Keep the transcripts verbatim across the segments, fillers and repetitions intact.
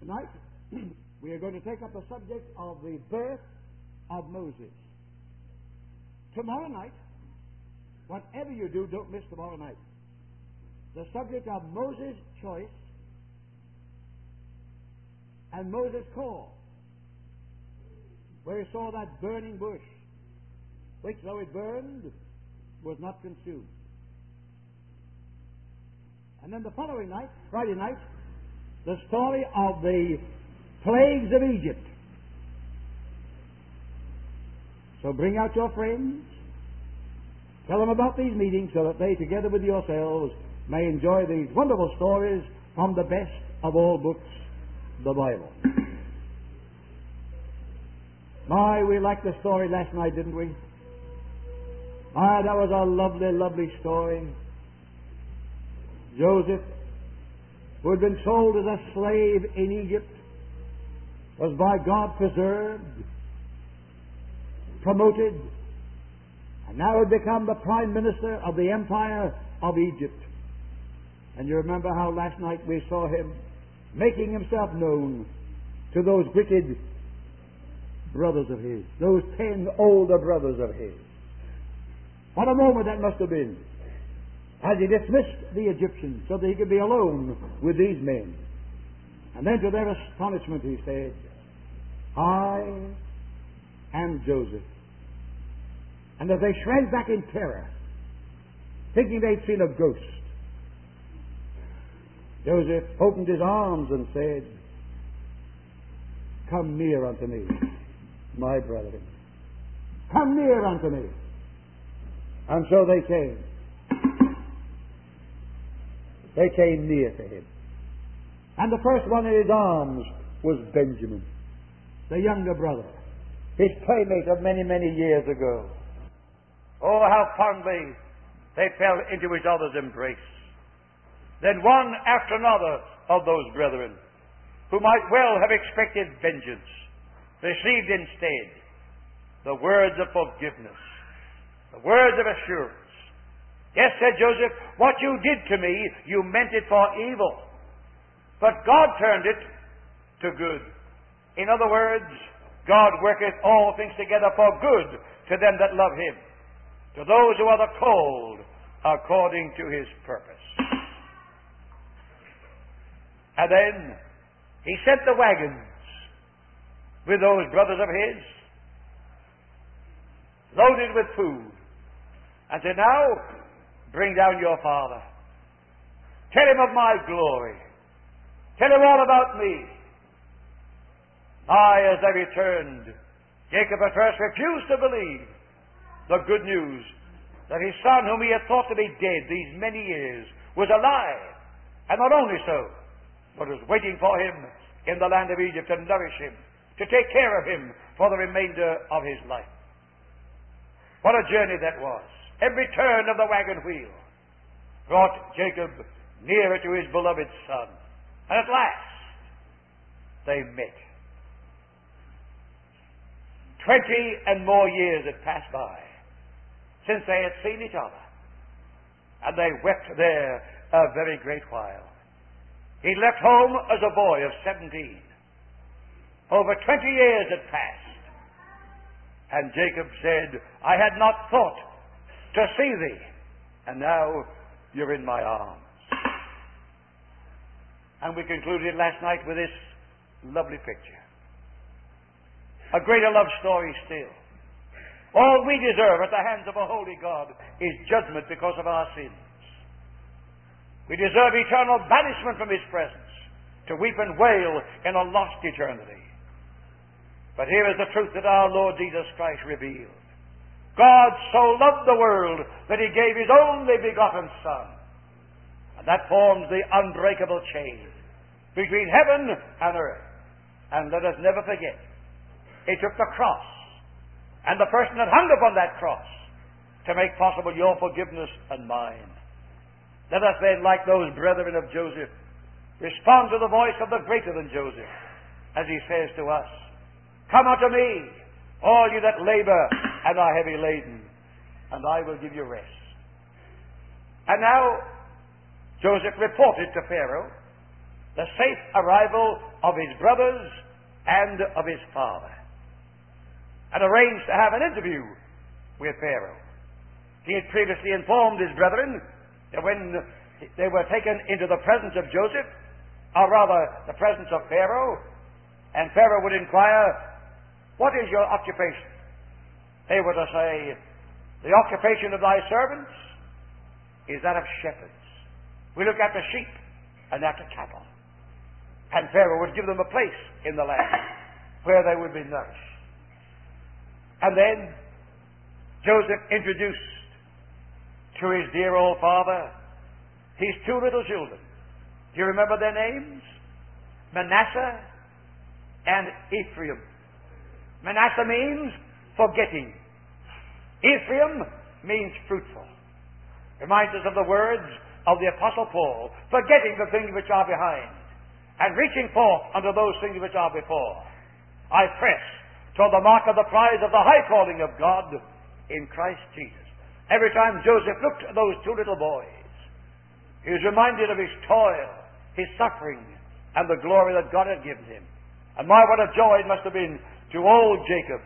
Tonight, we are going to take up the subject of the birth of Moses. Tomorrow night, whatever you do, don't miss tomorrow night. The subject of Moses' choice and Moses' call, where he saw that burning bush, which, though it burned, was not consumed. And then the following night, Friday night, the story of the plagues of Egypt. So bring out your friends, tell them about these meetings so that they, together with yourselves, may enjoy these wonderful stories from the best of all books, the Bible. My, we liked the story last night, didn't we? My, that was a lovely, lovely story. Joseph, who had been sold as a slave in Egypt, was by God preserved, promoted, and now had become the prime minister of the empire of Egypt. And you remember how last night we saw him making himself known to those wicked brothers of his, those ten older brothers of his. What a moment that must have been, as he dismissed the Egyptians so that he could be alone with these men. And then to their astonishment he said, I am Joseph. And as they shrank back in terror, thinking they'd seen a ghost, Joseph opened his arms and said, come near unto me, my brethren. Come near unto me. And so they came. They came near to him. And the first one in his arms was Benjamin, the younger brother, his playmate of many, many years ago. Oh, how fondly they fell into each other's embrace. Then one after another of those brethren, who might well have expected vengeance, received instead the words of forgiveness, the words of assurance. Yes, said Joseph, what you did to me, you meant it for evil. But God turned it to good. In other words, God worketh all things together for good to them that love Him, to those who are the called according to His purpose. And then He sent the wagons with those brothers of His, loaded with food, and said, now, bring down your father. Tell him of my glory. Tell him all about me. I, as they returned, Jacob at first refused to believe the good news that his son, whom he had thought to be dead these many years, was alive. And not only so, but was waiting for him in the land of Egypt to nourish him, to take care of him for the remainder of his life. What a journey that was. Every turn of the wagon wheel brought Jacob nearer to his beloved son. And at last, they met. Twenty and more years had passed by since they had seen each other. And they wept there a very great while. He left home as a boy of seventeen. Over twenty years had passed. And Jacob said, I had not thought to see thee, and now you're in my arms. And we concluded last night with this lovely picture. A greater love story still. All we deserve at the hands of a holy God is judgment because of our sins. We deserve eternal banishment from His presence, to weep and wail in a lost eternity. But here is the truth that our Lord Jesus Christ revealed. God so loved the world that He gave His only begotten Son. And that forms the unbreakable chain between heaven and earth. And let us never forget, He took the cross and the person that hung upon that cross to make possible your forgiveness and mine. Let us then, like those brethren of Joseph, respond to the voice of the greater than Joseph, as he says to us, come unto me, all you that labor and are heavy laden, and I will give you rest. And now Joseph reported to Pharaoh the safe arrival of his brothers and of his father, and arranged to have an interview with Pharaoh. He had previously informed his brethren that when they were taken into the presence of Joseph, or rather the presence of Pharaoh, and Pharaoh would inquire, "What is your occupation?" They were to say, "The occupation of thy servants is that of shepherds. We look after sheep and after cattle." And Pharaoh would give them a place in the land where they would be nourished. And then Joseph introduced to his dear old father his two little children. Do you remember their names? Manasseh and Ephraim. Manasseh means forgetting. Ephraim means fruitful. Reminds us of the words of the Apostle Paul, forgetting the things which are behind, and reaching forth unto those things which are before. I press toward the mark of the prize of the high calling of God in Christ Jesus. Every time Joseph looked at those two little boys, he was reminded of his toil, his suffering, and the glory that God had given him. And my, what a joy it must have been to old Jacob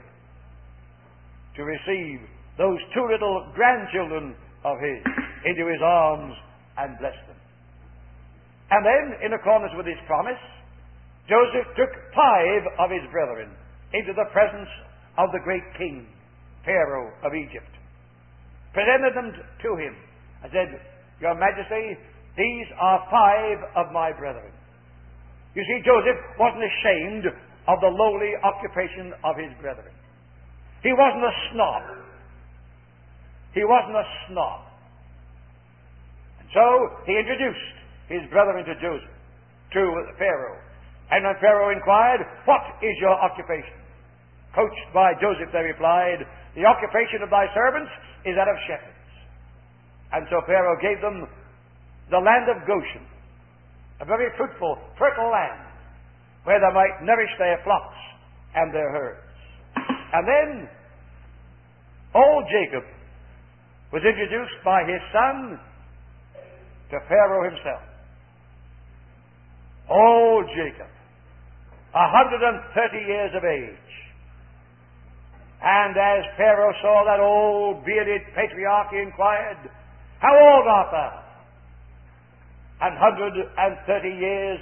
to receive those two little grandchildren of his into his arms and bless them. And then, in accordance with his promise, Joseph took five of his brethren into the presence of the great king, Pharaoh of Egypt, presented them to him, and said, "Your Majesty, these are five of my brethren." You see, Joseph wasn't ashamed of the lowly occupation of his brethren. He wasn't a snob. He wasn't a snob. And so he introduced his brethren to Joseph, to Pharaoh. And when Pharaoh inquired, "What is your occupation?" Coached by Joseph, they replied, "The occupation of thy servants is that of shepherds." And so Pharaoh gave them the land of Goshen, a very fruitful, fertile land, where they might nourish their flocks and their herds. And then old Jacob was introduced by his son to Pharaoh himself. Old Jacob, a hundred and thirty years of age. And as Pharaoh saw that old bearded patriarch, he inquired, "How old art thou?" And hundred and thirty years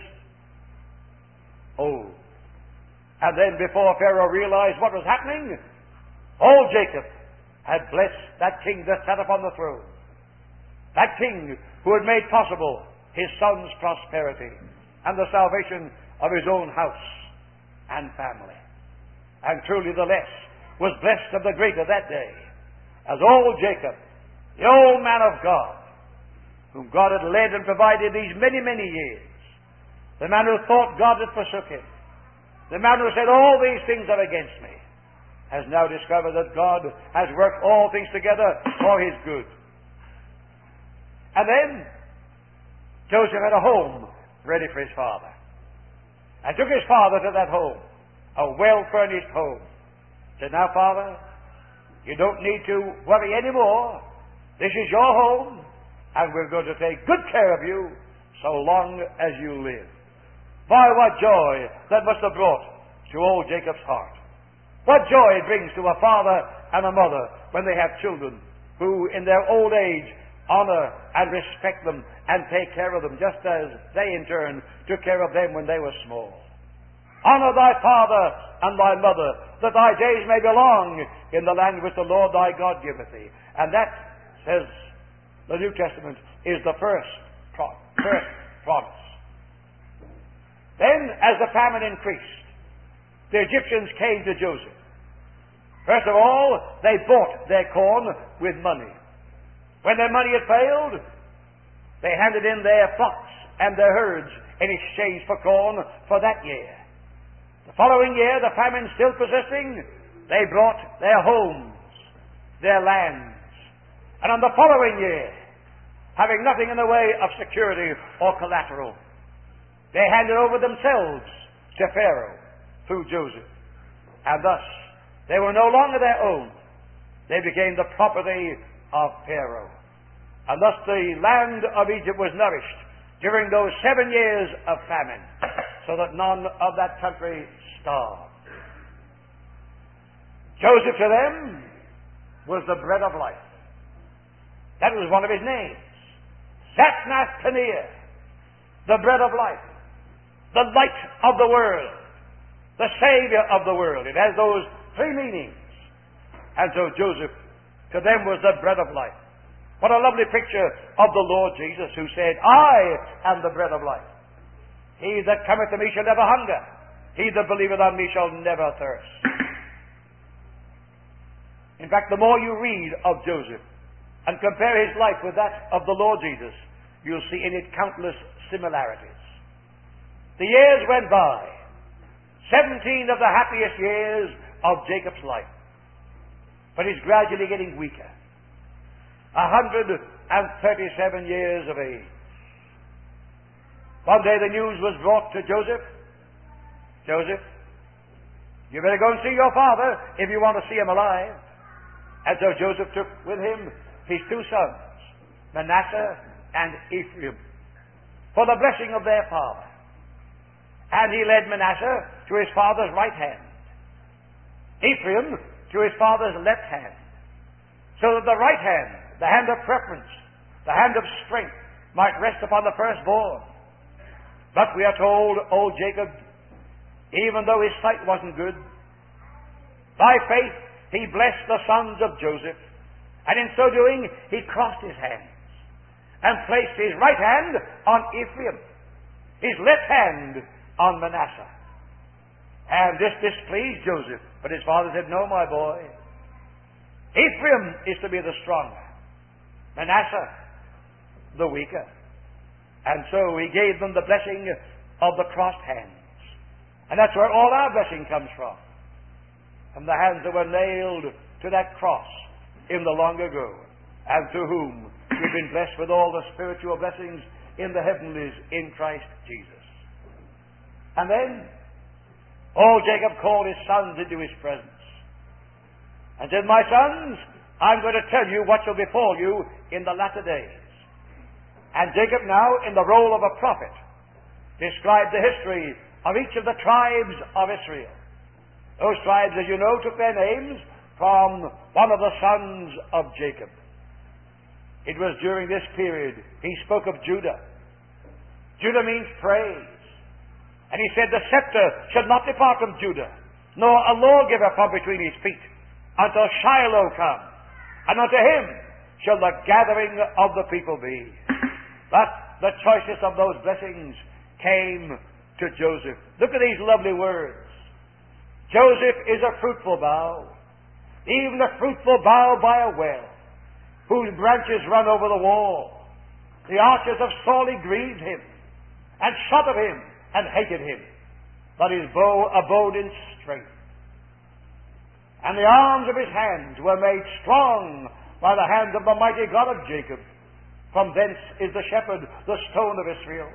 old. And then before Pharaoh realized what was happening, old Jacob had blessed that king that sat upon the throne. That king who had made possible his son's prosperity and the salvation of his own house and family. And truly the less was blessed of the greater that day, as old Jacob, the old man of God, whom God had led and provided these many, many years, the man who thought God had forsook him, the man who said, "All these things are against me," has now discovered that God has worked all things together for his good. And then Joseph had a home ready for his father, and took his father to that home, a well-furnished home. Said, "Now, Father, you don't need to worry anymore. This is your home, and we're going to take good care of you so long as you live." By what joy that must have brought to old Jacob's heart. What joy it brings to a father and a mother when they have children who in their old age honor and respect them and take care of them, just as they in turn took care of them when they were small. "Honor thy father and thy mother, that thy days may be long in the land which the Lord thy God giveth thee." And that, says the New Testament, is the first, pro- first promise. Then, as the famine increased, the Egyptians came to Joseph. First of all, they bought their corn with money. When their money had failed, they handed in their flocks and their herds in exchange for corn for that year. The following year, the famine still persisting, they brought their homes, their lands. And on the following year, having nothing in the way of security or collateral, they handed over themselves to Pharaoh through Joseph. And thus, they were no longer their own. They became the property of Pharaoh. And thus the land of Egypt was nourished during those seven years of famine, so that none of that country starved. Joseph to them was the bread of life. That was one of his names. Zaphnath Paneah, the bread of life, the light of the world, the Savior of the world. It has those three meanings. And so Joseph to them was the bread of life. What a lovely picture of the Lord Jesus, who said, I am the bread of life. He that cometh to me shall never hunger. He that believeth on me shall never thirst. In fact, the more you read of Joseph and compare his life with that of the Lord Jesus, you'll see in it countless similarities. The years went by, seventeen of the happiest years of Jacob's life. But he's gradually getting weaker. one hundred thirty-seven years of age. One day the news was brought to Joseph. Joseph, you better go and see your father if you want to see him alive. And so Joseph took with him his two sons, Manasseh and Ephraim, for the blessing of their father. And he led Manasseh to his father's right hand, Ephraim to his father's left hand, so that the right hand, the hand of preference, the hand of strength, might rest upon the firstborn. But we are told, old Jacob, even though his sight wasn't good, by faith he blessed the sons of Joseph, and in so doing he crossed his hands and placed his right hand on Ephraim, his left hand on Manasseh. And this displeased Joseph, but his father said, no, my boy, Ephraim is to be the stronger, Manasseh the weaker. And so he gave them the blessing of the crossed hands. And that's where all our blessing comes from. From the hands that were nailed to that cross in the long ago, and through whom we've been blessed with all the spiritual blessings in the heavenlies in Christ Jesus. And then, old Jacob called his sons into his presence and said, my sons, I'm going to tell you what shall befall you in the latter days. And Jacob now, in the role of a prophet, described the history of each of the tribes of Israel. Those tribes, as you know, took their names from one of the sons of Jacob. It was during this period he spoke of Judah. Judah means praise. And he said, the scepter shall not depart from Judah, nor a lawgiver from between his feet, until Shiloh come, and unto him shall the gathering of the people be. But the choicest of those blessings came to Joseph. Look at these lovely words. Joseph is a fruitful bough, even a fruitful bough by a well, whose branches run over the wall. The archers have sorely grieved him, and shot at him, and hated him. But his bow abode in strength. And the arms of his hands were made strong by the hand of the mighty God of Jacob. From thence is the shepherd, the stone of Israel.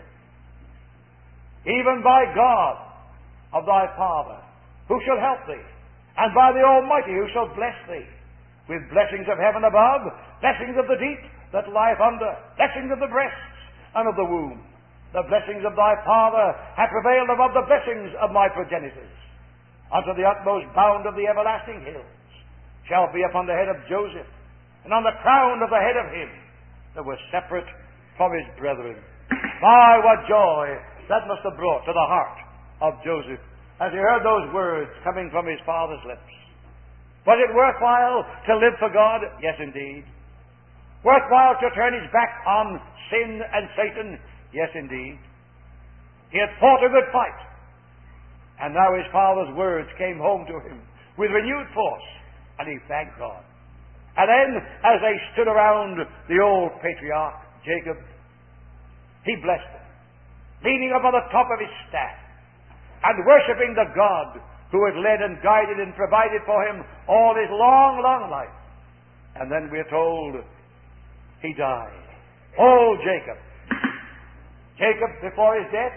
Even by God of thy father, who shall help thee? And by the Almighty, who shall bless thee? With blessings of heaven above, blessings of the deep that lieth under, blessings of the breasts and of the womb. The blessings of thy father have prevailed above the blessings of my progenitors. Unto the utmost bound of the everlasting hills shall be upon the head of Joseph, and on the crown of the head of him that was separate from his brethren. My, what joy that must have brought to the heart of Joseph as he heard those words coming from his father's lips. Was it worthwhile to live for God? Yes, indeed. Worthwhile to turn his back on sin and Satan? Yes, indeed. He had fought a good fight, and now his father's words came home to him with renewed force, and he thanked God. And then, as they stood around the old patriarch, Jacob, he blessed them, leaning upon the top of his staff, and worshipping the God who had led and guided and provided for him all his long, long life. And then we're told he died. Oh, Jacob. Jacob, before his death,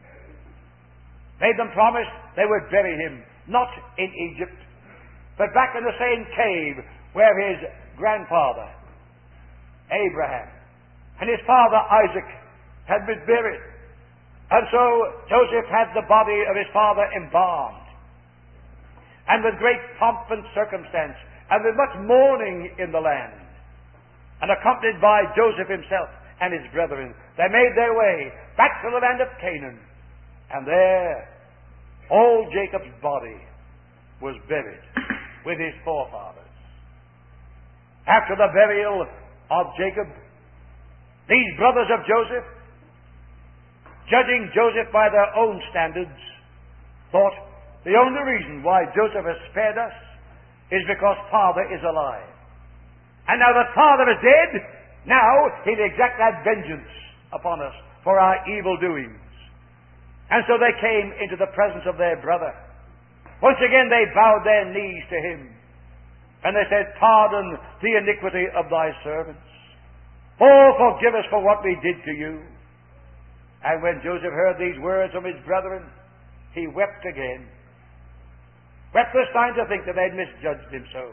made them promise they would bury him, not in Egypt, but back in the same cave where his grandfather, Abraham, and his father, Isaac, had been buried. And so Joseph had the body of his father embalmed. And with great pomp and circumstance, and with much mourning in the land, and accompanied by Joseph himself and his brethren, they made their way back to the land of Canaan. And there, old Jacob's body was buried with his forefathers. After the burial of Jacob, these brothers of Joseph, judging Joseph by their own standards, thought the only reason why Joseph has spared us is because father is alive. And now that father is dead, now he'll exact that vengeance upon us for our evil doings. And so they came into the presence of their brother. Once again they bowed their knees to him. And they said, "Pardon the iniquity of thy servants. Oh, forgive us for what we did to you." And when Joseph heard these words from his brethren, he wept again. Wept this time to think that they'd misjudged him so.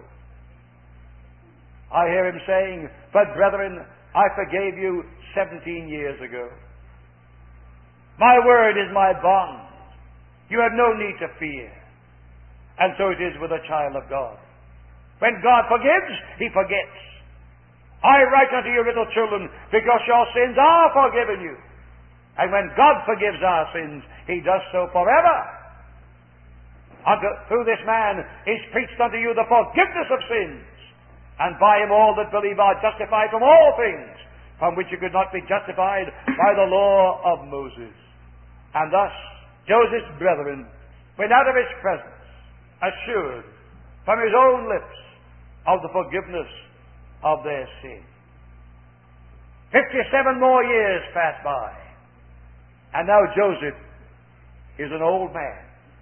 I hear him saying, "But brethren, I forgave you seventeen years ago. My word is my bond. You have no need to fear." And so it is with a child of God. When God forgives, he forgets. "I write unto you, little children, because your sins are forgiven you." And when God forgives our sins, he does so forever. Unto, through this man is preached unto you the forgiveness of sins, and by him all that believe are justified from all things, from which you could not be justified by the law of Moses. And thus Joseph's brethren went out of his presence, assured from his own lips of the forgiveness of their sin. Fifty-seven more years passed by, and now Joseph is an old man.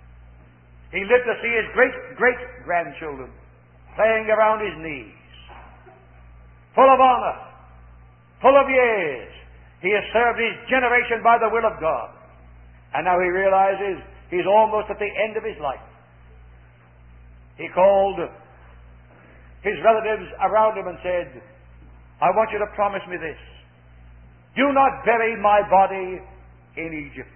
He lived to see his great-great-grandchildren playing around his knees. Full of honor, full of years, he has served his generation by the will of God. And now he realizes he's almost at the end of his life. He called his relatives around him and said, "I want you to promise me this. Do not bury my body in Egypt.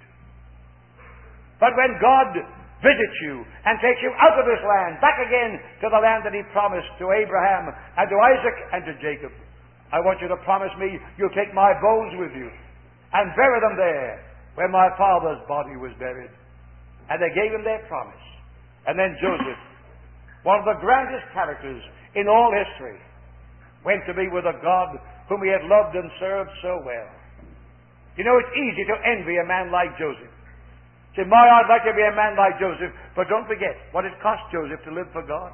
But when God visits you and takes you out of this land, back again to the land that he promised to Abraham and to Isaac and to Jacob, I want you to promise me you'll take my bones with you and bury them there where my father's body was buried." And they gave him their promise. And then Joseph, one of the grandest characters in all history, went to be with a God whom he had loved and served so well. You know, it's easy to envy a man like Joseph. Say, "My, I'd like to be a man like Joseph." But don't forget what it cost Joseph to live for God.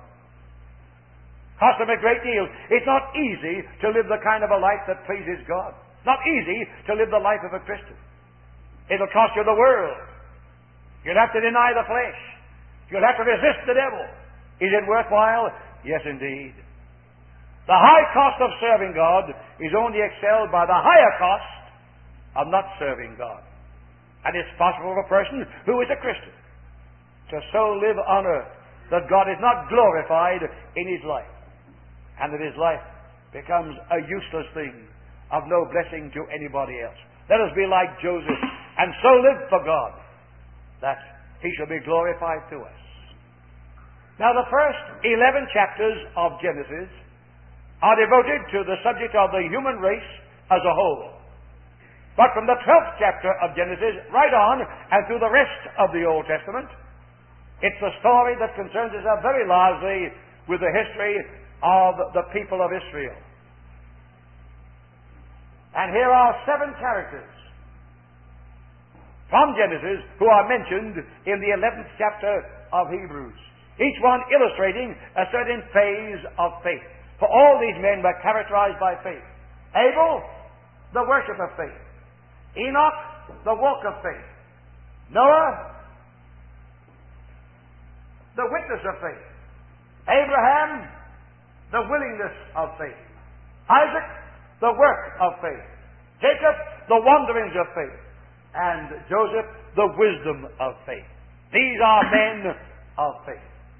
It cost him a great deal. It's not easy to live the kind of a life that pleases God. It's not easy to live the life of a Christian. It'll cost you the world. You'll have to deny the flesh. You'll have to resist the devil. Is it worthwhile? Yes, indeed. The high cost of serving God is only excelled by the higher cost of not serving God. And it's possible for a person who is a Christian to so live on earth that God is not glorified in his life, and that his life becomes a useless thing of no blessing to anybody else. Let us be like Joseph and so live for God that he shall be glorified to us. Now, the first eleven chapters of Genesis are devoted to the subject of the human race as a whole. But from the twelfth chapter of Genesis right on and through the rest of the Old Testament, it's a story that concerns itself very largely with the history of the people of Israel. And here are seven characters from Genesis who are mentioned in the eleventh chapter of Hebrews, each one illustrating a certain phase of faith. For all these men were characterized by faith. Abel, the worship of faith. Enoch, the walk of faith. Noah, the witness of faith. Abraham, the willingness of faith. Isaac, the work of faith. Jacob, the wanderings of faith. And Joseph, the wisdom of faith. These are men of faith.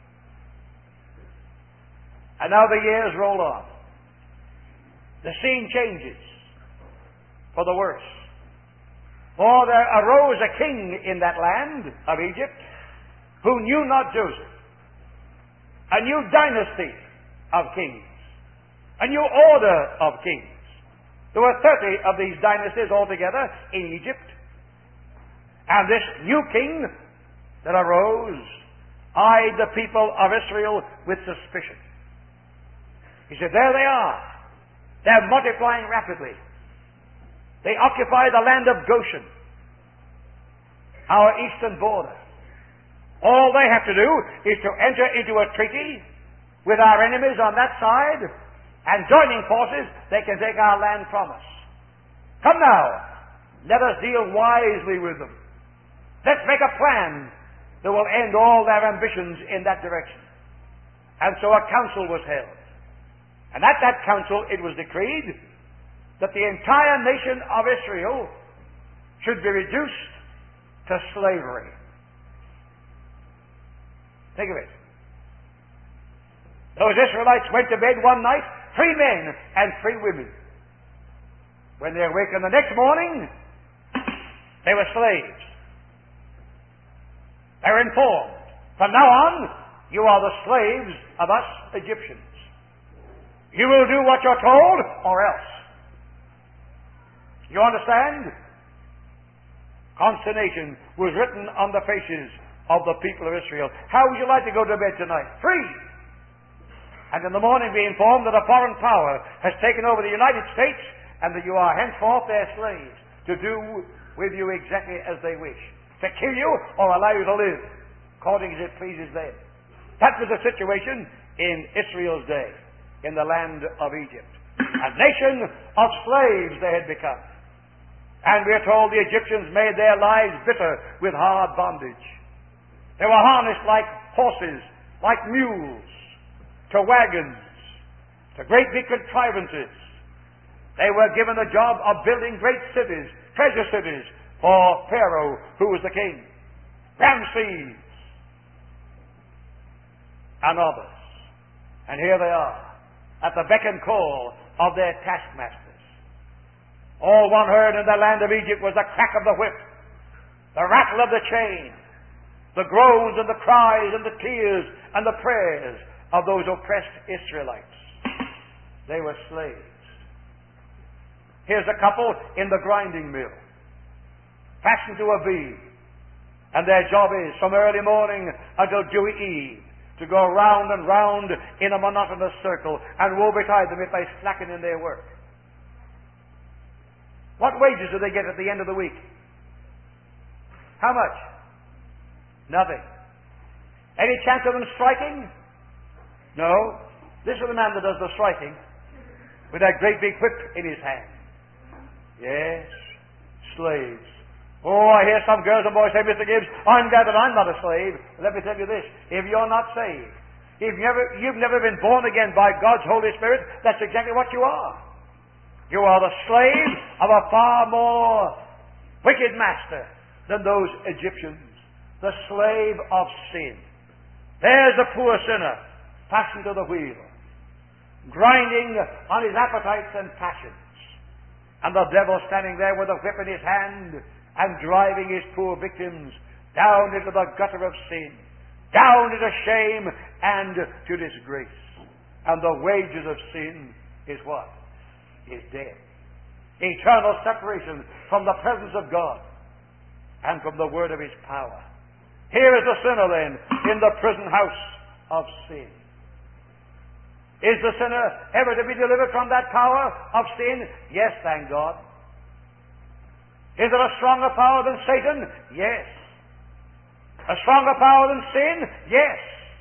And now the years roll on. The scene changes for the worse. For there arose a king in that land of Egypt who knew not Joseph. A new dynasty of kings. A new order of kings. There were thirty of these dynasties altogether in Egypt. And this new king that arose eyed the people of Israel with suspicion. He said, there they are. They're multiplying rapidly. They occupy the land of Goshen, our eastern border. All they have to do is to enter into a treaty with our enemies on that side, and joining forces, they can take our land from us. Come now, let us deal wisely with them. Let's make a plan that will end all their ambitions in that direction. And so a council was held. And at that council it was decreed that the entire nation of Israel should be reduced to slavery. Think of it. Those Israelites went to bed one night, three men and three women. When they awakened the next morning, they were slaves. They were informed, from now on, you are the slaves of us Egyptians. You will do what you're told, or else. You understand? Consternation was written on the faces of the people of Israel. How would you like to go to bed tonight? Free! And in the morning be informed that a foreign power has taken over the United States and that you are henceforth their slaves to do with you exactly as they wish. To kill you or allow you to live according as it pleases them. That was the situation in Israel's day, in the land of Egypt. A nation of slaves they had become. And we are told the Egyptians made their lives bitter with hard bondage. They were harnessed like horses, like mules, to wagons, to great big contrivances. They were given the job of building great cities, treasure cities, for Pharaoh, who was the king, Ramses, and others. And here they are, at the beck and call of their taskmasters. All one heard in the land of Egypt was the crack of the whip, the rattle of the chain, the groans and the cries and the tears and the prayers of those oppressed Israelites. They were slaves. Here's a couple in the grinding mill, fastened to a beam, and their job is, from early morning until dewy eve, to go round and round in a monotonous circle, and woe betide them if they slacken in their work. What wages do they get at the end of the week? How much? Nothing. Any chance of them striking? No. This is the man that does the striking, with that great big whip in his hand. Yes, slaves. Oh, I hear some girls and boys say, Mister Gibbs, I'm glad that I'm not a slave. Let me tell you this, if you're not saved, if you've never, you've never been born again by God's Holy Spirit, that's exactly what you are. You are the slave of a far more wicked master than those Egyptians. The slave of sin. There's the poor sinner, fastened to the wheel, grinding on his appetites and passions. And the devil standing there with a whip in his hand and driving his poor victims down into the gutter of sin, down into shame and to disgrace. And the wages of sin is what? Is death. Eternal separation from the presence of God and from the word of his power. Here is the sinner then in the prison house of sin. Is the sinner ever to be delivered from that power of sin? Yes, thank God. Is it a stronger power than Satan? Yes. A stronger power than sin? Yes.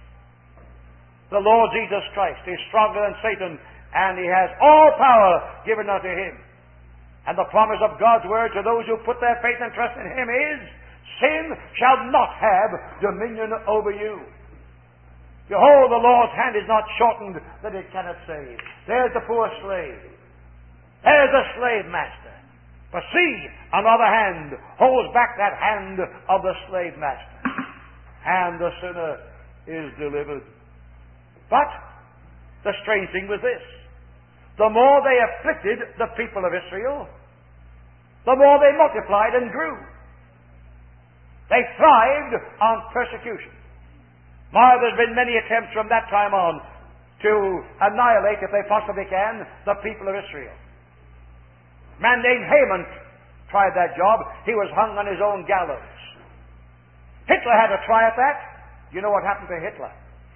The Lord Jesus Christ is stronger than Satan, and he has all power given unto him. And the promise of God's word to those who put their faith and trust in him is, sin shall not have dominion over you. Behold, the Lord's hand is not shortened that it cannot save. There's the poor slave. There's the slave master. But see, another hand holds back that hand of the slave master. And the sinner is delivered. But the strange thing was this. The more they afflicted the people of Israel, the more they multiplied and grew. They thrived on persecution. My, there's been many attempts from that time on to annihilate, if they possibly can, the people of Israel. A man named Haman tried that job. He was hung on his own gallows. Hitler had a try at that. You know what happened to Hitler?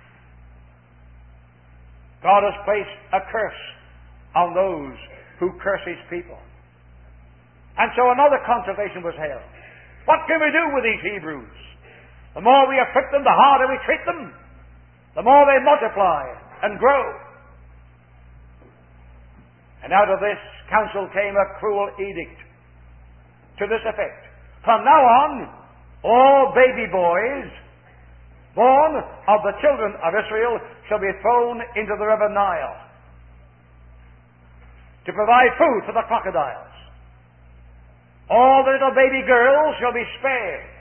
God has placed a curse on those who curse His people. And so another consultation was held. What can we do with these Hebrews? The more we afflict them, the harder we treat them, the more they multiply and grow. And out of this council came a cruel edict to this effect. From now on, all baby boys born of the children of Israel shall be thrown into the river Nile to provide food for the crocodiles. All the little baby girls shall be spared.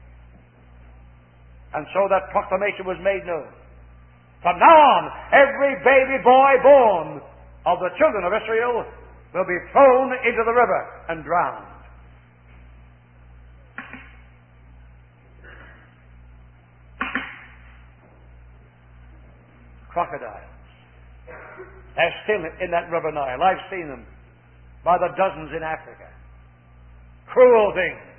And so that proclamation was made known. From now on, every baby boy born of the children of Israel will be thrown into the river and drowned. Crocodiles. They're still in that river Nile. I've seen them by the dozens in Africa. Cruel things.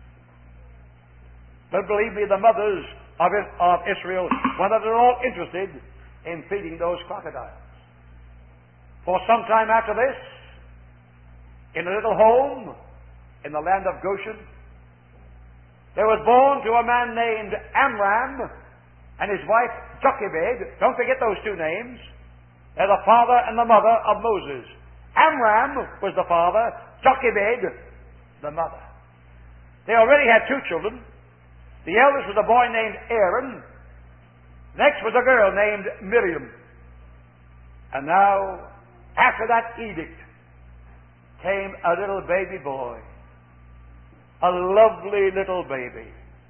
But believe me, the mothers of, of Israel were not at all interested in feeding those crocodiles. For some time after this, in a little home in the land of Goshen, there was born to a man named Amram and his wife Jochebed. Don't forget those two names. They're the father and the mother of Moses. Amram was the father, Jochebed the mother. They already had two children. The eldest was a boy named Aaron. Next was a girl named Miriam. And now, after that edict, came a little baby boy. A lovely little baby.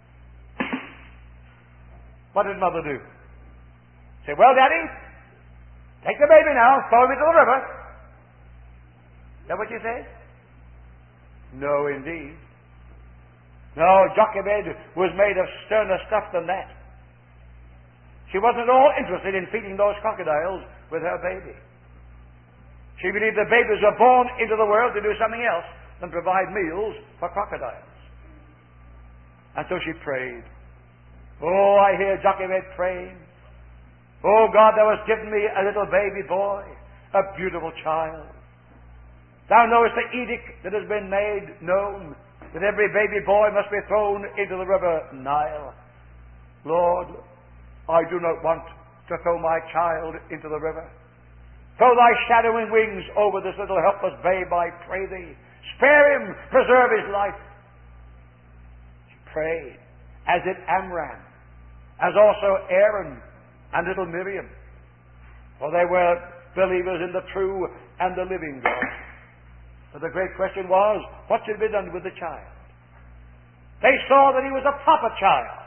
What did mother do? Say, well, Daddy, take the baby now, throw him into the river. Is that what you say? No, indeed. No, Jochebed was made of sterner stuff than that. She wasn't at all interested in feeding those crocodiles with her baby. She believed that babies were born into the world to do something else than provide meals for crocodiles. And so she prayed. Oh, I hear Jochebed praying. Oh, God, thou hast given me a little baby boy, a beautiful child. Thou knowest the edict that has been made known, that every baby boy must be thrown into the river Nile. Lord, I do not want to throw my child into the river. Throw thy shadowing wings over this little helpless babe, I pray thee. Spare him, preserve his life. She prayed, as did Amram, as also Aaron and little Miriam. For they were believers in the true and the living God. But the great question was, what should be done with the child? They saw that he was a proper child.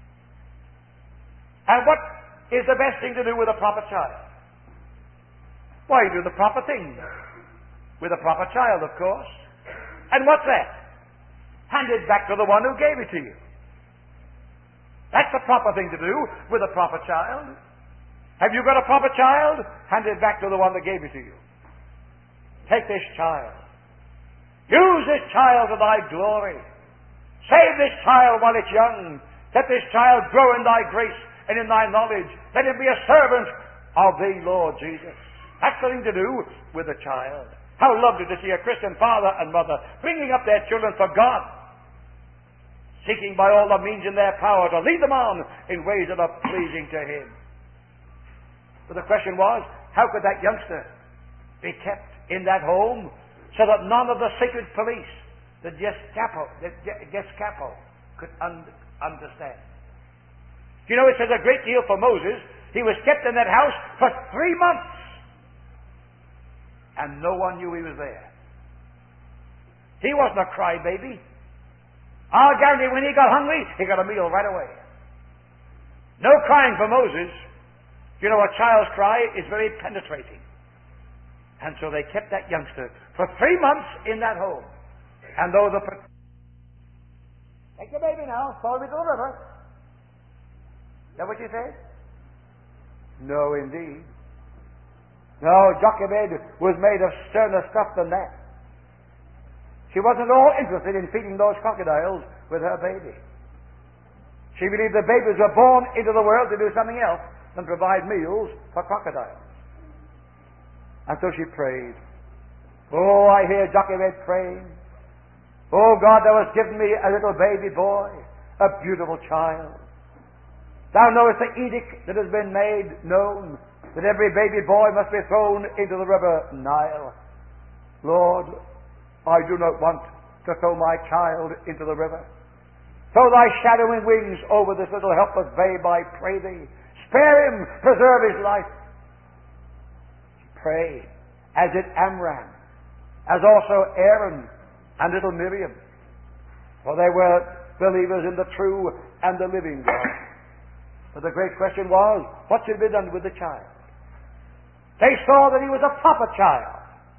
And what is the best thing to do with a proper child? Why, you do the proper thing with a proper child, of course. And what's that? Hand it back to the one who gave it to you. That's the proper thing to do with a proper child. Have you got a proper child? Hand it back to the one that gave it to you. Take this child. Use this child to thy glory. Save this child while it's young. Let this child grow in thy grace and in thy knowledge. Let him be a servant of thee, Lord Jesus. That's the thing to do with a child. How lovely to see a Christian father and mother bringing up their children for God, seeking by all the means in their power to lead them on in ways that are pleasing to Him. But the question was, how could that youngster be kept in that home so that none of the secret police, the Gestapo, the Gestapo could un- understand? You know, it says a great deal for Moses. He was kept in that house for three months. And no one knew he was there. He wasn't a crybaby. I'll guarantee when he got hungry, he got a meal right away. No crying for Moses. You know, a child's cry is very penetrating. And so they kept that youngster for three months in that home. And though the... Take the baby now, follow me to the river. Is that what you said? No, indeed. No, Jochebed was made of sterner stuff than that. She wasn't at all interested in feeding those crocodiles with her baby. She believed the babies were born into the world to do something else than provide meals for crocodiles. And so she prayed. Oh, I hear Jochebed praying. Oh, God, thou hast given me a little baby boy, a beautiful child. Thou knowest the edict that has been made known, that every baby boy must be thrown into the river Nile. Lord, I do not want to throw my child into the river. Throw thy shadowing wings over this little helpless babe, I pray thee. Spare him, preserve his life. Pray, as did Amram, as also Aaron and little Miriam, for they were believers in the true and the living God. But the great question was, what should be done with the child? They saw that he was a proper child.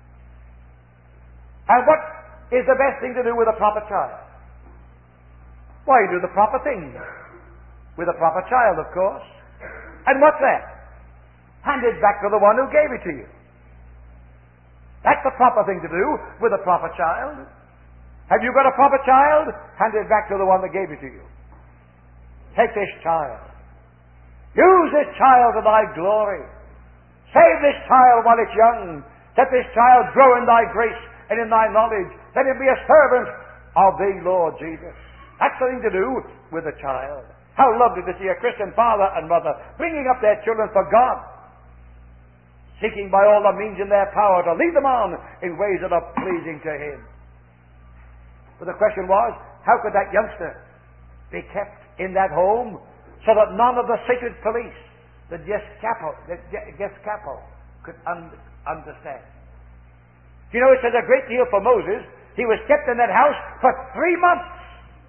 And what is the best thing to do with a proper child? Why, you do the proper thing with a proper child, of course. And what's that? Hand it back to the one who gave it to you. That's the proper thing to do with a proper child. Have you got a proper child? Hand it back to the one that gave it to you. Take this child. Use this child to thy glory. Save this child while it's young. Let this child grow in thy grace and in thy knowledge. Let him be a servant of thee, Lord Jesus. That's the thing to do with a child. How lovely to see a Christian father and mother bringing up their children for God, seeking by all the means in their power to lead them on in ways that are pleasing to Him. But the question was, how could that youngster be kept in that home so that none of the secret police, the Gestapo, the Gestapo could un- understand? You know, it says a great deal for Moses. He was kept in that house for three months.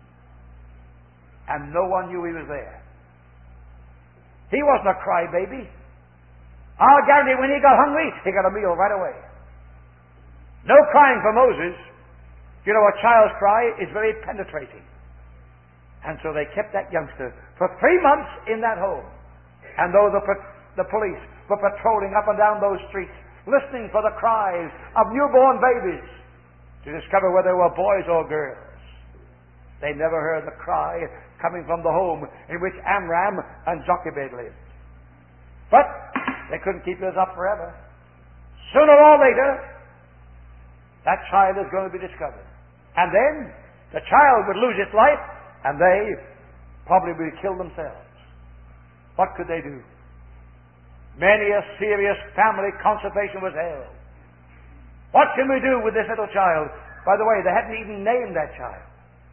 And no one knew he was there. He wasn't a crybaby. I'll guarantee when he got hungry, he got a meal right away. No crying for Moses. You know, a child's cry is very penetrating. And so they kept that youngster for three months in that home. And though the, the police were patrolling up and down those streets, listening for the cries of newborn babies to discover whether they were boys or girls, they never heard the cry coming from the home in which Amram and Jochebed lived. But they couldn't keep this up forever. Sooner or later, that child is going to be discovered. And then the child would lose its life, and they probably would kill themselves. What could they do? Many a serious family consultation was held. What can we do with this little child? By the way, they hadn't even named that child.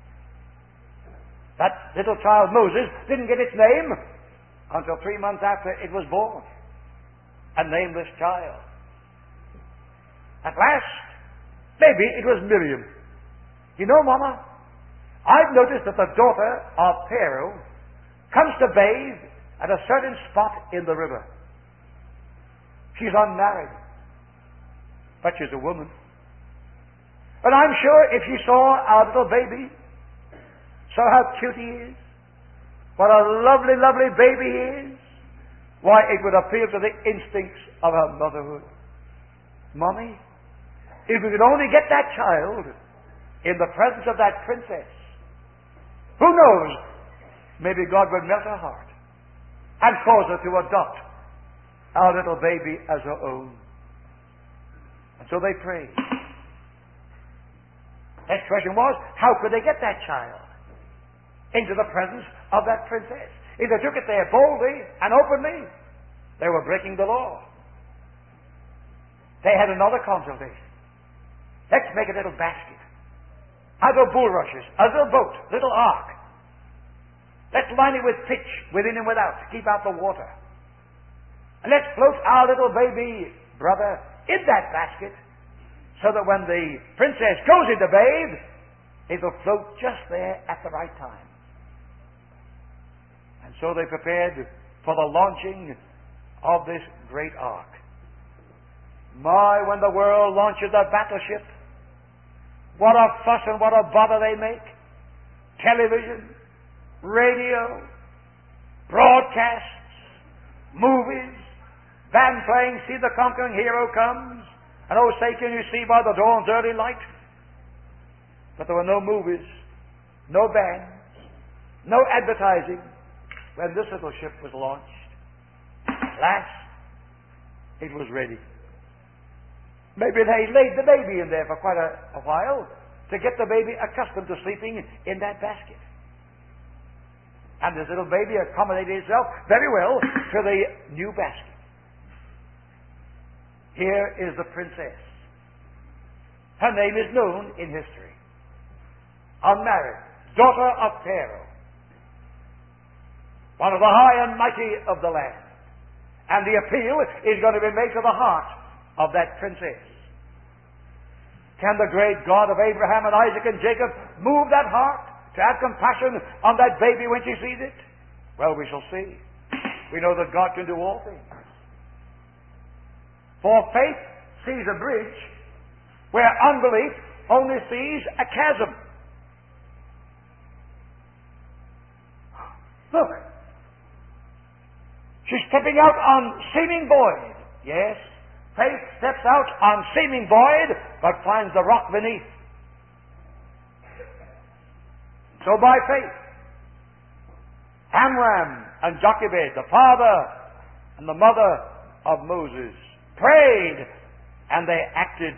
That little child, Moses, didn't get its name until three months after it was born. A nameless child. At last, maybe it was Miriam. You know, Mama, I've noticed that the daughter of Pharaoh comes to bathe at a certain spot in the river. She's unmarried, but she's a woman. But I'm sure if she saw our little baby, saw how cute he is, what a lovely, lovely baby he is, why, it would appeal to the instincts of her motherhood. Mommy, if we could only get that child in the presence of that princess, who knows, maybe God would melt her heart and cause her to adopt our little baby as her own. And so they prayed. Next question was, how could they get that child into the presence of that princess? If they took it there boldly and openly, they were breaking the law. They had another consultation. Let's make a little basket out of bulrushes, a little boat, little ark. Let's line it with pitch within and without to keep out the water. And let's float our little baby brother in that basket so that when the princess goes in to bathe, it'll float just there at the right time. And so they prepared for the launching of this great ark. My, when the world launches a battleship, What a fuss and what a bother they make. Television, radio, broadcasts, movies, band playing, see the conquering hero comes, and oh, say, can you see by the dawn's early light? But there were no movies, no bands, no advertising when this little ship was launched. Last, it was ready. Maybe they laid the baby in there for quite a, a while to get the baby accustomed to sleeping in that basket. And this little baby accommodated itself very well to the new basket. Here is the princess. Her name is known in history. Unmarried, daughter of Pharaoh. One of the high and mighty of the land. And the appeal is going to be made to the heart of that princess. Can the great God of Abraham and Isaac and Jacob move that heart to have compassion on that baby when she sees it? Well, we shall see. We know that God can do all things. For faith sees a bridge where unbelief only sees a chasm. Look. She's stepping out on seeming void. Yes. Faith steps out on seeming void, but finds the rock beneath. So by faith, Amram and Jochebed, the father and the mother of Moses, prayed, and they acted.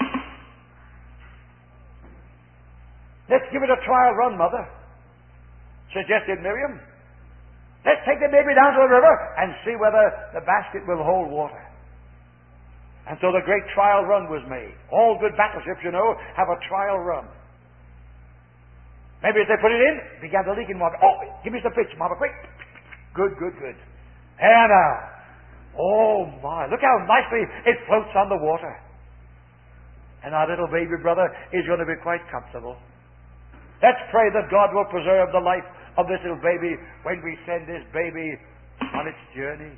Let's give it a trial run, Mother, suggested Miriam. Let's take the baby down to the river and see whether the basket will hold water. And so the great trial run was made. All good battleships, you know, have a trial run. Maybe as they put it in, it began to leak in water. Oh, give me some pitch, Mama, quick. Good, good, good. And now, oh my, look how nicely it floats on the water. And our little baby brother is going to be quite comfortable. Let's pray that God will preserve the life of this little baby when we send this baby on its journey.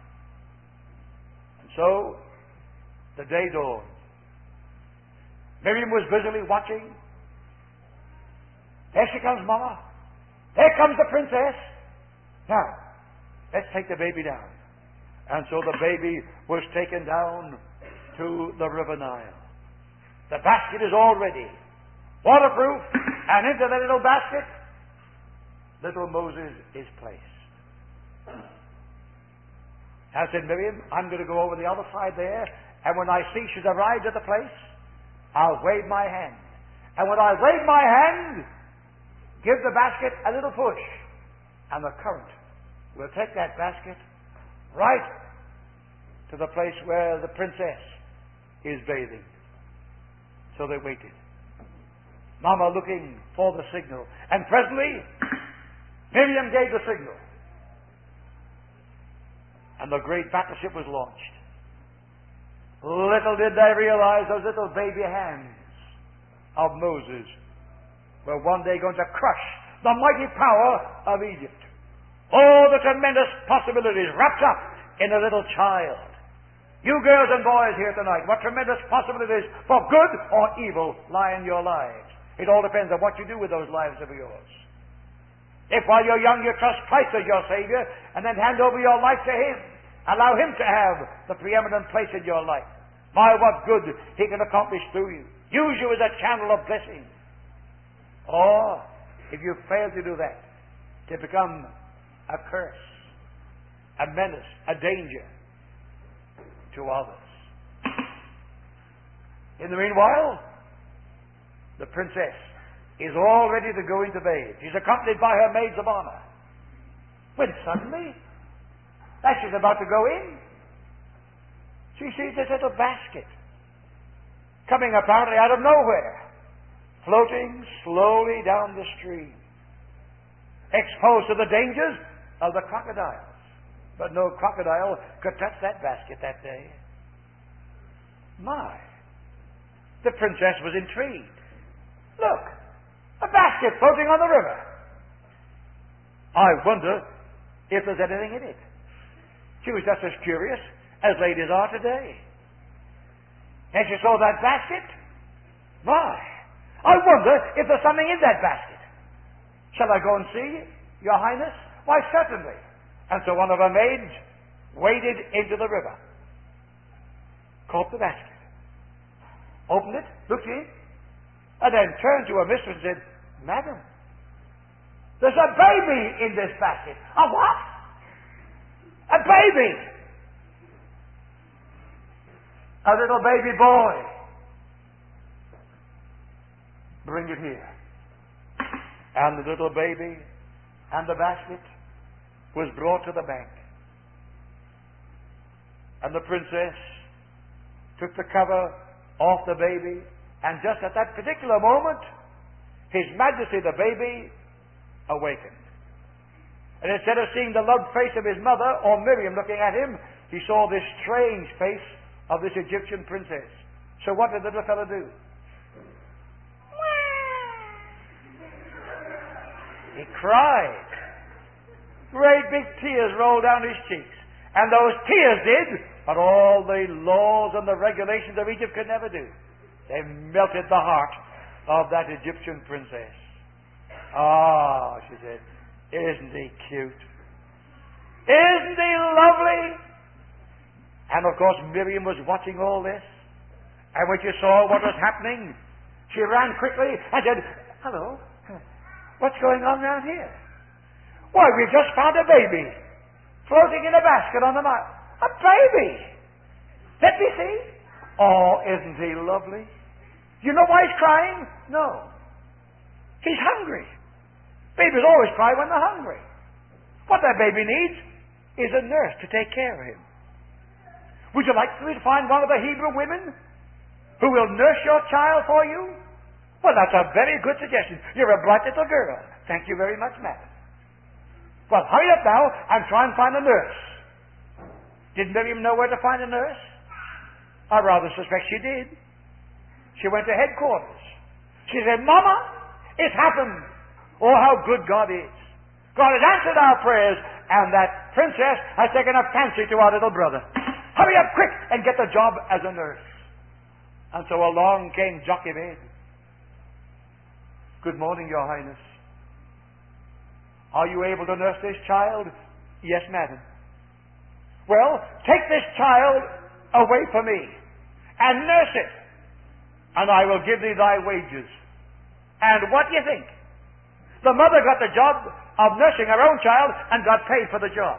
And so, the day dawned. Miriam was busily watching. There she comes, Mama. There comes the princess. Now, let's take the baby down. And so the baby was taken down to the river Nile. The basket is all ready. Waterproof. And into the little basket, little Moses is placed. I said, Miriam, I'm going to go over the other side there, and when I see she's arrived at the place, I'll wave my hand. And when I wave my hand, give the basket a little push, and the current will take that basket right to the place where the princess is bathing. So they waited. Mama looking for the signal. And presently, Miriam gave the signal. And the great battleship was launched. Little did they realize those little baby hands of Moses were one day going to crush the mighty power of Egypt. All the tremendous possibilities wrapped up in a little child. You girls and boys here tonight, what tremendous possibilities for good or evil lie in your lives. It all depends on what you do with those lives of yours. If while you're young you trust Christ as your Savior and then hand over your life to Him, allow Him to have the preeminent place in your life. My, what good He can accomplish through you. Use you as a channel of blessing. Or, if you fail to do that, to become a curse, a menace, a danger to others. In the meanwhile, the princess is all ready to go into bathe. She's accompanied by her maids of honor. When suddenly, as she's about to go in, she sees this little basket coming apparently out of nowhere, floating slowly down the stream, exposed to the dangers of the crocodiles. But no crocodile could touch that basket that day. My, the princess was intrigued. Look, a basket floating on the river. I wonder if there's anything in it. She was just as curious as ladies are today. And she saw that basket. My, I wonder if there's something in that basket. Shall I go and see, Your Highness? Why, certainly. And so one of her maids waded into the river, caught the basket, opened it, looked in, and then turned to her mistress and said, Madam, there's a baby in this basket. A what? A baby! A little baby boy. Bring it here. And the little baby and the basket was brought to the bank. And the princess took the cover off the baby, and just at that particular moment, His Majesty the baby awakened. And instead of seeing the loved face of his mother, or Miriam looking at him, he saw this strange face of this Egyptian princess. So what did the little fellow do? He cried. Great big tears rolled down his cheeks. And those tears did what all the laws and the regulations of Egypt could never do. They melted the heart of that Egyptian princess. Ah, she said, isn't he cute? Isn't he lovely? And of course Miriam was watching all this. And when she saw what was happening, she ran quickly and said, hello, what's going on round here? Why, we've just found a baby floating in a basket on the Nile. A baby! Let me see. Oh, isn't he lovely? Do you know why he's crying? No. He's hungry. Babies always cry when they're hungry. What that baby needs is a nurse to take care of him. Would you like me to find one of the Hebrew women who will nurse your child for you? Well, that's a very good suggestion. You're a bright little girl. Thank you very much, madam. Well, hurry up now and try and find a nurse. Did Miriam know where to find a nurse? I rather suspect she did. She went to headquarters. She said, Mama, it's happened. Oh, how good God is. God has answered our prayers, and that princess has taken a fancy to our little brother. Hurry up quick and get the job as a nurse. And so along came Jochebed. Good morning, Your Highness. Are you able to nurse this child? Yes, madam. Well, take this child away from me and nurse it, and I will give thee thy wages. And what do you think? The mother got the job of nursing her own child and got paid for the job.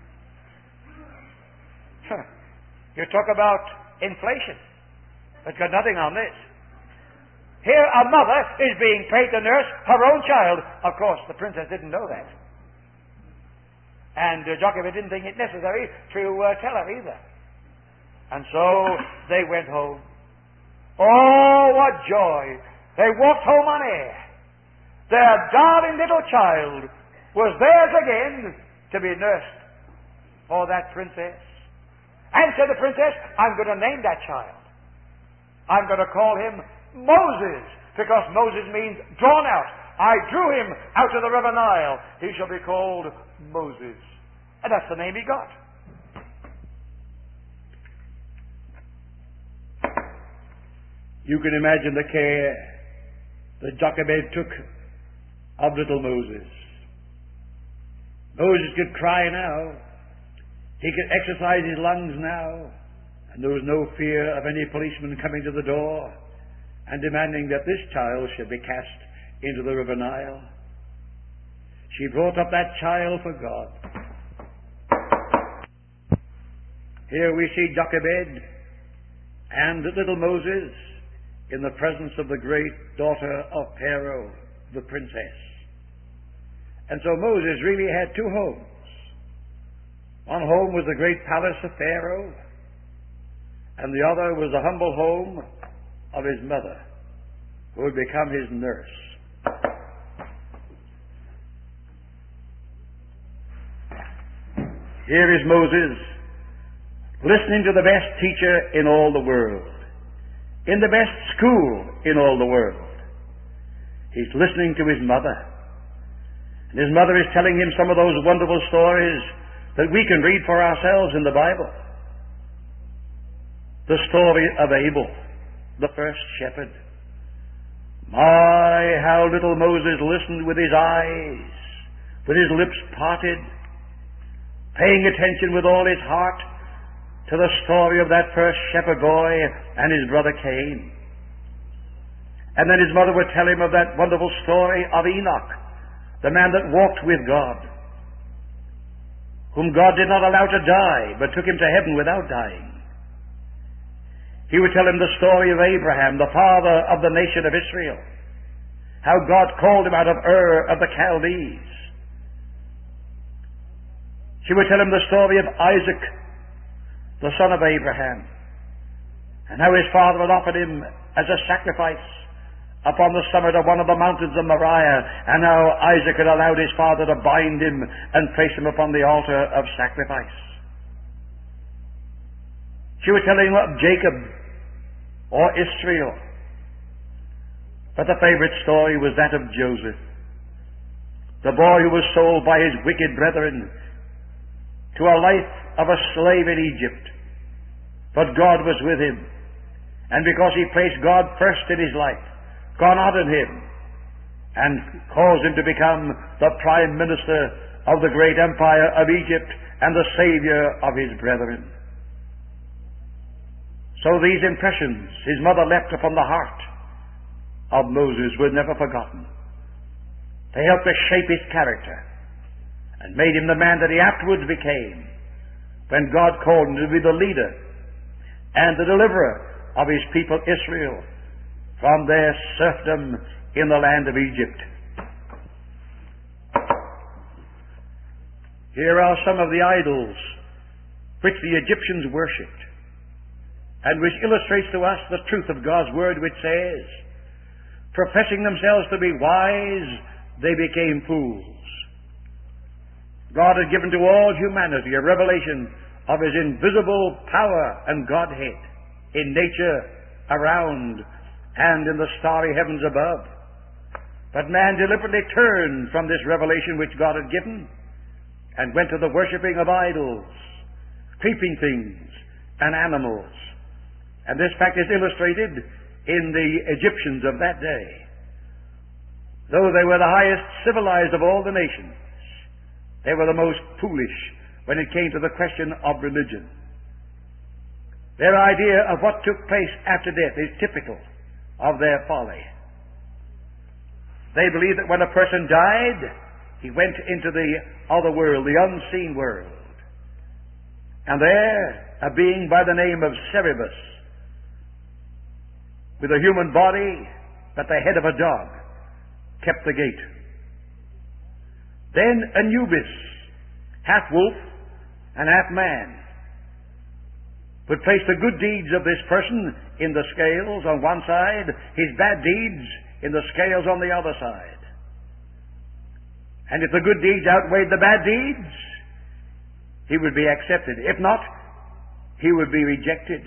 You talk about inflation. It's got nothing on this. Here a mother is being paid to nurse her own child. Of course, the princess didn't know that. And uh, Jochebed didn't think it necessary to uh, tell her either. And so they went home. Oh, what joy! They walked home on air. Their darling little child was theirs again to be nursed for that princess. And said the princess, I'm going to name that child. I'm going to call him Moses, because Moses means drawn out. I drew him out of the river Nile. He shall be called Moses. And that's the name he got. You can imagine the care that Jochebed took of little Moses. Moses could cry now. He could exercise his lungs now. And there was no fear of any policeman coming to the door and demanding that this child should be cast into the river Nile. She brought up that child for God. Here we see Jochebed and little Moses in the presence of the great daughter of Pharaoh, the princess. And so Moses really had two homes. One home was the great palace of Pharaoh, and the other was the humble home of his mother, who would become his nurse. Here is Moses, listening to the best teacher in all the world, in the best school in all the world. He's listening to his mother. And his mother is telling him some of those wonderful stories that we can read for ourselves in the Bible. The story of Abel, the first shepherd. My, how little Moses listened with his eyes, with his lips parted, paying attention with all his heart to the story of that first shepherd boy and his brother Cain. And then his mother would tell him of that wonderful story of Enoch, the man that walked with God, whom God did not allow to die, but took him to heaven without dying. He would tell him the story of Abraham, the father of the nation of Israel, how God called him out of Ur of the Chaldees. She would tell him the story of Isaac, the son of Abraham, and how his father had offered him as a sacrifice upon the summit of one of the mountains of Moriah, and how Isaac had allowed his father to bind him and place him upon the altar of sacrifice. She would tell him of Jacob or Israel. But the favorite story was that of Joseph, the boy who was sold by his wicked brethren to a life of a slave in Egypt. But God was with him, and because he placed God first in his life, God honored him and caused him to become the prime minister of the great empire of Egypt and the savior of his brethren. So these impressions his mother left upon the heart of Moses were never forgotten. They helped to shape his character and made him the man that he afterwards became when God called him to be the leader and the deliverer of his people Israel from their serfdom in the land of Egypt. Here are some of the idols which the Egyptians worshipped, and which illustrates to us the truth of God's word, which says, professing themselves to be wise, they became fools. God had given to all humanity a revelation of his invisible power and Godhead in nature around and in the starry heavens above. But man deliberately turned from this revelation which God had given and went to the worshipping of idols, creeping things, and animals. And this fact is illustrated in the Egyptians of that day. Though they were the highest civilized of all the nations, they were the most foolish when it came to the question of religion. Their idea of what took place after death is typical of their folly. They believed that when a person died, he went into the other world, the unseen world. And there, a being by the name of Cerberus, with a human body but the head of a dog, kept the gate. Then Anubis, half wolf and half man, would place the good deeds of this person in the scales on one side, his bad deeds in the scales on the other side. And if the good deeds outweighed the bad deeds, he would be accepted. If not, he would be rejected.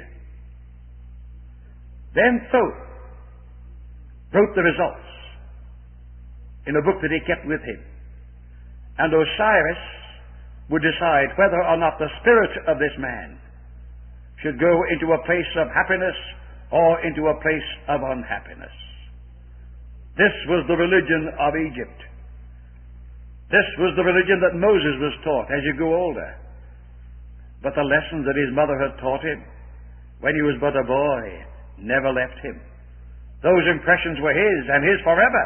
Then Thoth wrote the results in a book that he kept with him. And Osiris would decide whether or not the spirit of this man should go into a place of happiness or into a place of unhappiness. This was the religion of Egypt. This was the religion that Moses was taught as he grew older. But the lessons that his mother had taught him when he was but a boy never left him. Those impressions were his, and his forever.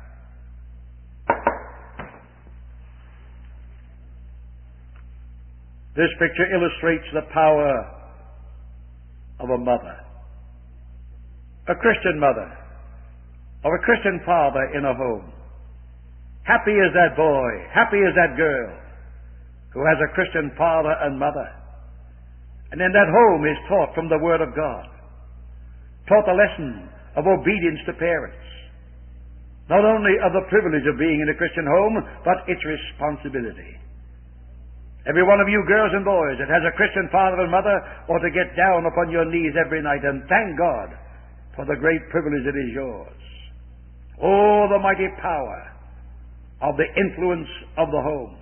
This picture illustrates the power of a mother, a Christian mother, or a Christian father in a home. Happy is that boy, happy is that girl who has a Christian father and mother. And in that home is taught from the Word of God, taught the lesson of obedience to parents, not only of the privilege of being in a Christian home, but its responsibility. Every one of you girls and boys that has a Christian father and mother ought to get down upon your knees every night and thank God for the great privilege that is yours. Oh, the mighty power of the influence of the home.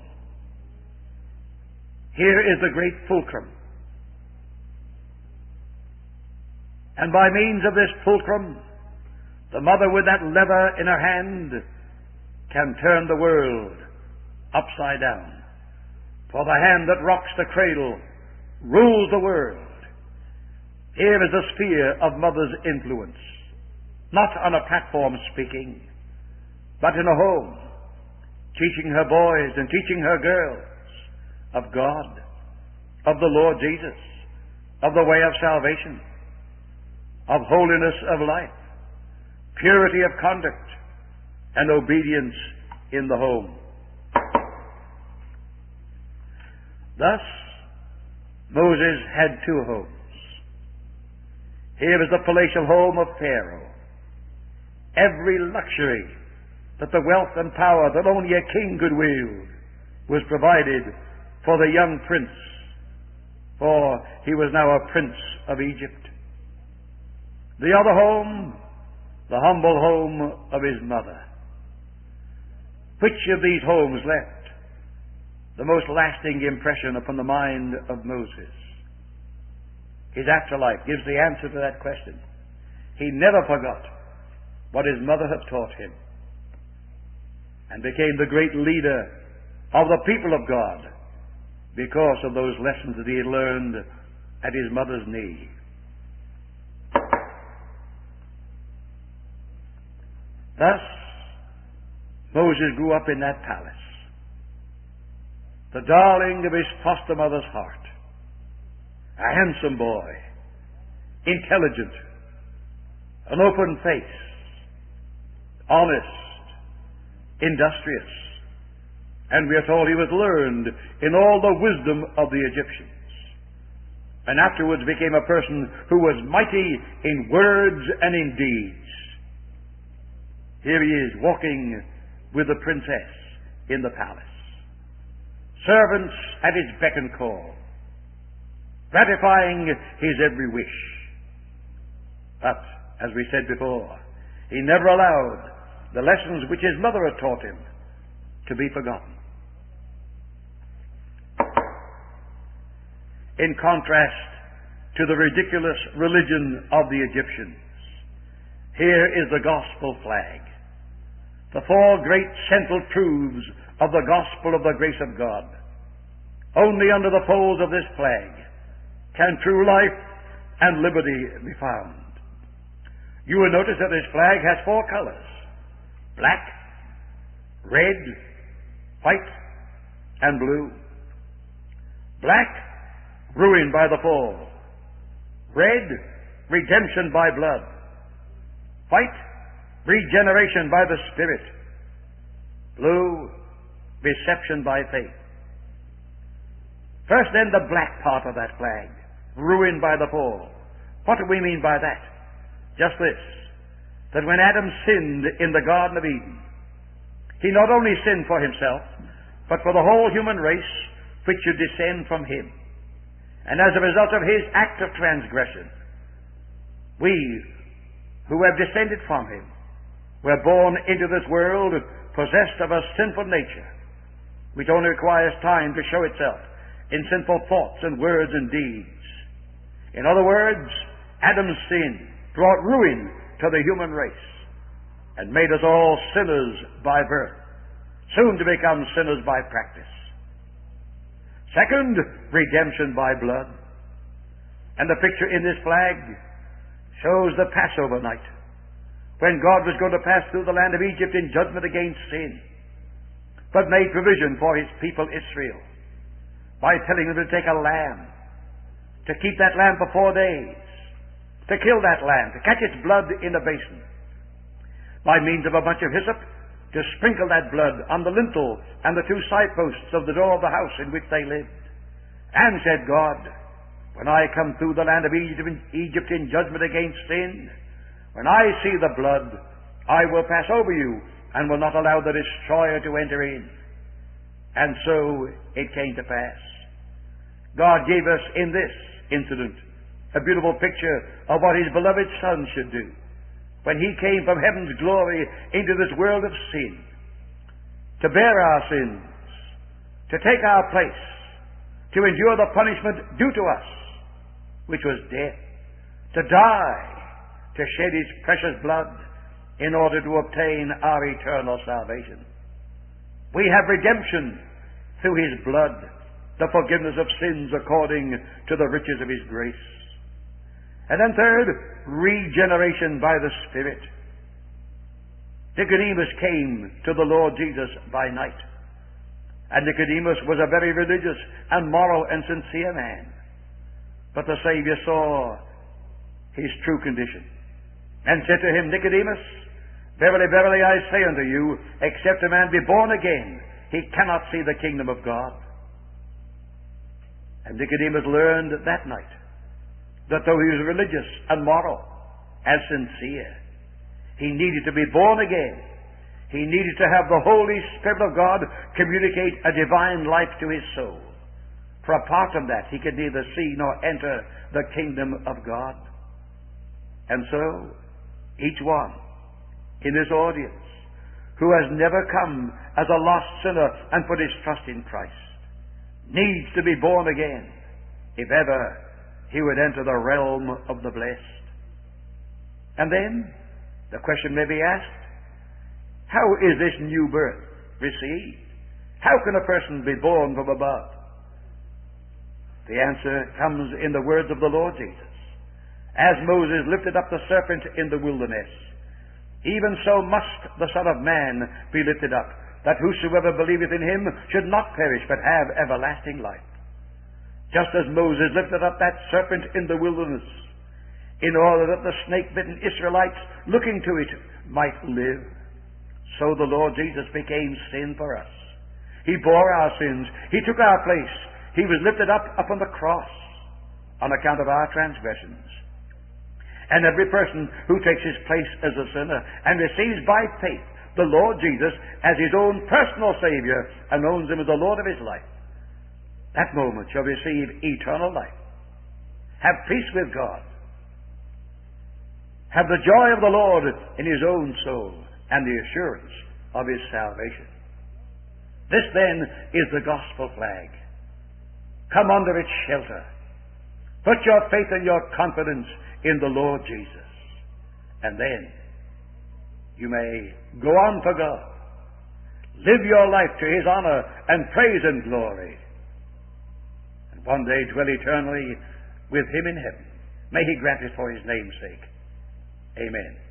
Here is the great fulcrum. And by means of this fulcrum, The mother with that lever in her hand can turn the world upside down. For the hand that rocks the cradle rules the world. Here is the sphere of mother's influence, not on a platform speaking, but in a home, teaching her boys and teaching her girls of God, of the Lord Jesus, of the way of salvation, of holiness of life, purity of conduct, and obedience in the home. Thus, Moses had two homes. Here is the palatial home of Pharaoh. Every luxury that the wealth and power that only a king could wield was provided for the young prince, for he was now a prince of Egypt. The other home, the humble home of his mother. Which of these homes left the most lasting impression upon the mind of Moses? His afterlife gives the answer to that question. He never forgot what his mother had taught him and became the great leader of the people of God because of those lessons that he had learned at his mother's knee. Thus, Moses grew up in that palace, the darling of his foster mother's heart, a handsome boy, intelligent, an open face, honest, industrious, and we are told he was learned in all the wisdom of the Egyptians, and afterwards became a person who was mighty in words and in deeds. Here he is walking with the princess in the palace, servants at his beck and call, gratifying his every wish. But, as we said before, he never allowed the lessons which his mother had taught him to be forgotten. In contrast to the ridiculous religion of the Egyptians, here is the gospel flag, the four great central truths of the gospel of the grace of God. Only under the folds of this flag can true life and liberty be found. You will notice that this flag has four colors: black, red, white, and blue. Black, ruin by the fall. Red, redemption by blood. White, regeneration by the Spirit. Blue, reception by faith. First then, the black part of that flag, ruined by the fall. What do we mean by that? Just this, that when Adam sinned in the Garden of Eden, he not only sinned for himself, but for the whole human race which should descend from him. And as a result of his act of transgression, we who have descended from him were born into this world possessed of a sinful nature, which only requires time to show itself in sinful thoughts and words and deeds. In other words, Adam's sin brought ruin to the human race and made us all sinners by birth, soon to become sinners by practice. Second, redemption by blood. And the picture in this flag shows the Passover night, when God was going to pass through the land of Egypt in judgment against sin, but made provision for his people Israel by telling them to take a lamb, to keep that lamb for four days, to kill that lamb, to catch its blood in a basin, by means of a bunch of hyssop, to sprinkle that blood on the lintel and the two side posts of the door of the house in which they lived. And said God, when I come through the land of Egypt in judgment against sin, when I see the blood, I will pass over you and will not allow the destroyer to enter in. And so it came to pass. God gave us in this incident a beautiful picture of what his beloved Son should do when he came from heaven's glory into this world of sin, to bear our sins, to take our place, to endure the punishment due to us, which was death, to die, to shed his precious blood, in order to obtain our eternal salvation. We have redemption through His blood, the forgiveness of sins according to the riches of His grace. And then third, regeneration by the Spirit. Nicodemus came to the Lord Jesus by night. And Nicodemus was a very religious and moral and sincere man. But the Savior saw his true condition and said to him, Nicodemus, verily, verily, I say unto you, except a man be born again, he cannot see the kingdom of God. And Nicodemus learned that night that though he was religious and moral and sincere, he needed to be born again. He needed to have the Holy Spirit of God communicate a divine life to his soul. For apart from that, he could neither see nor enter the kingdom of God. And so, each one in this audience who has never come as a lost sinner and put his trust in Christ needs to be born again if ever he would enter the realm of the blessed. And then the question may be asked, how is this new birth received? How can a person be born from above? The answer comes in the words of the Lord Jesus. As Moses lifted up the serpent in the wilderness, even so must the Son of Man be lifted up, that whosoever believeth in him should not perish, but have everlasting life. Just as Moses lifted up that serpent in the wilderness, in order that the snake-bitten Israelites, looking to it, might live, so the Lord Jesus became sin for us. He bore our sins. He took our place. He was lifted up upon the cross on account of our transgressions. And every person who takes his place as a sinner and receives by faith the Lord Jesus as his own personal Savior and owns him as the Lord of his life, that moment shall receive eternal life, have peace with God, have the joy of the Lord in his own soul, and the assurance of his salvation. This then is the gospel flag. Come under its shelter. Put your faith and your confidence in the Lord Jesus. And then you may go on for God. Live your life to his honor and praise and glory. And one day dwell eternally with him in heaven. May he grant it for his name's sake. Amen.